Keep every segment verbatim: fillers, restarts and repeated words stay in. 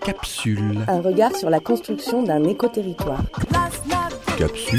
Capsule. Un regard sur la construction d'un écoterritoire. Capsule.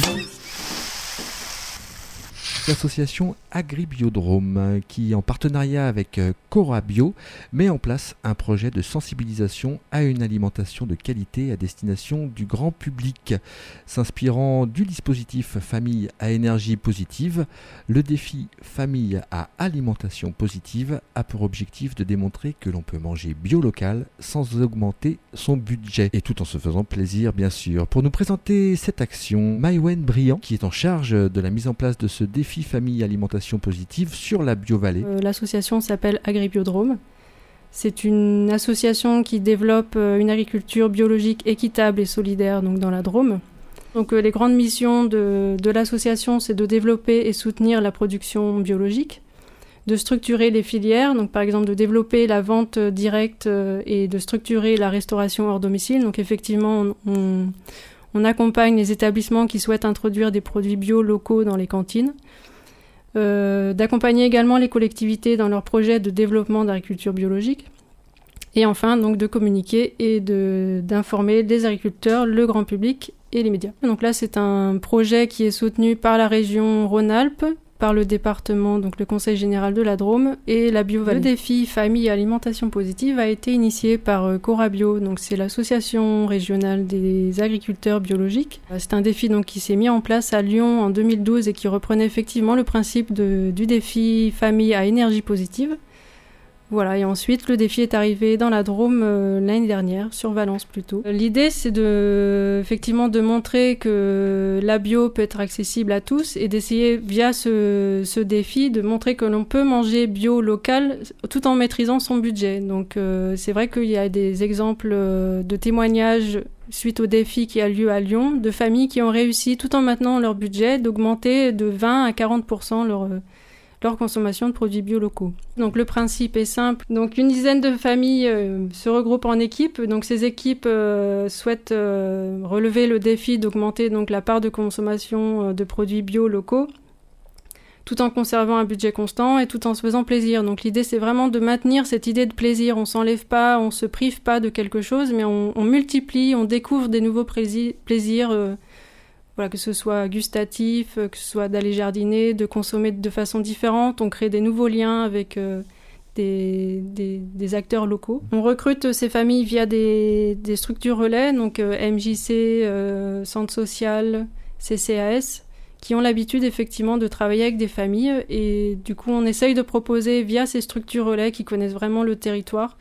L'association Agribiodrome qui, en partenariat avec Cora Bio, met en place un projet de sensibilisation à une alimentation de qualité à destination du grand public. S'inspirant du dispositif Famille à énergie positive, le défi Famille à alimentation positive a pour objectif de démontrer que l'on peut manger bio local sans augmenter son budget et tout en se faisant plaisir bien sûr. Pour nous présenter cette action, Maïwen Briand, qui est en charge de la mise en place de ce défi Famille Alimentation Positive sur la Bio-Vallée. Euh, l'association s'appelle Agribiodrome. C'est une association qui développe euh, une agriculture biologique équitable et solidaire donc dans la Drôme. Donc euh, les grandes missions de, de l'association, c'est de développer et soutenir la production biologique, de structurer les filières, donc par exemple de développer la vente directe euh, et de structurer la restauration hors domicile. Donc effectivement, on, on, on accompagne les établissements qui souhaitent introduire des produits bio locaux dans les cantines. Euh, d'accompagner également les collectivités dans leurs projets de développement d'agriculture biologique et enfin donc de communiquer et de, d'informer les agriculteurs, le grand public et les médias. Donc là c'est un projet qui est soutenu par la région Rhône-Alpes, par le département, donc le Conseil général de la Drôme et la Bio-Vallée. Le défi Famille Alimentation Positive a été initié par euh, Cora Bio, donc c'est l'association régionale des agriculteurs biologiques. C'est un défi donc qui s'est mis en place à Lyon en deux mille douze et qui reprenait effectivement le principe de, du défi Famille à énergie positive. Voilà, et ensuite le défi est arrivé dans la Drôme euh, l'année dernière, sur Valence plutôt. L'idée c'est de, effectivement de montrer que la bio peut être accessible à tous et d'essayer via ce, ce défi de montrer que l'on peut manger bio local tout en maîtrisant son budget. Donc euh, c'est vrai qu'il y a des exemples euh, de témoignages suite au défi qui a lieu à Lyon, de familles qui ont réussi tout en maintenant leur budget d'augmenter de vingt à quarante pour cent leur... Euh, leur consommation de produits bio locaux. Donc le principe est simple. Donc une dizaine de familles euh, se regroupent en équipes. Donc ces équipes euh, souhaitent euh, relever le défi d'augmenter donc la part de consommation euh, de produits bio locaux, tout en conservant un budget constant et tout en se faisant plaisir. Donc l'idée c'est vraiment de maintenir cette idée de plaisir. On s'enlève pas, on se prive pas de quelque chose, mais on, on multiplie, on découvre des nouveaux plaisirs. plaisirs euh, Voilà, que ce soit gustatif, que ce soit d'aller jardiner, de consommer de façon différente. On crée des nouveaux liens avec euh, des, des, des acteurs locaux. On recrute ces familles via des, des structures relais, donc euh, M J C, euh, Centre social, C C A S, qui ont l'habitude effectivement de travailler avec des familles. Et du coup, on essaye de proposer via ces structures relais qui connaissent vraiment le territoire,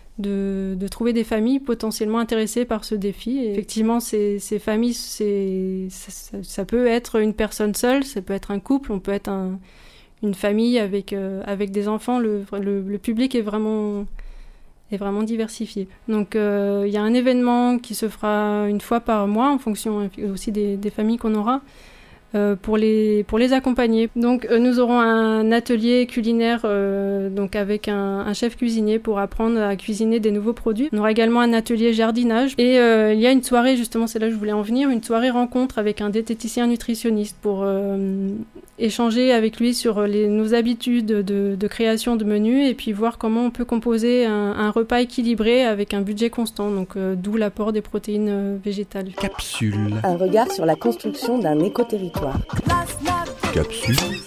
De, de trouver des familles potentiellement intéressées par ce défi. Et effectivement, ces, ces familles, c'est, ça, ça peut être une personne seule, ça peut être un couple, on peut être un, une famille avec, euh, avec des enfants. Le, le, le public est vraiment, est vraiment diversifié. Donc, euh, il y a un événement qui se fera une fois par mois, en fonction aussi des, des familles qu'on aura, Euh, pour les pour les accompagner. Donc euh, nous aurons un atelier culinaire euh, donc avec un, un chef cuisinier pour apprendre à cuisiner des nouveaux produits. On aura également un atelier jardinage et euh, il y a une soirée, justement c'est là que je voulais en venir, une soirée rencontre avec un diététicien nutritionniste pour euh, échanger avec lui sur les, nos habitudes de, de création de menus et puis voir comment on peut composer un, un repas équilibré avec un budget constant, donc euh, d'où l'apport des protéines euh, végétales. Capsule. Un regard sur la construction d'un écoterritoire. Capsule.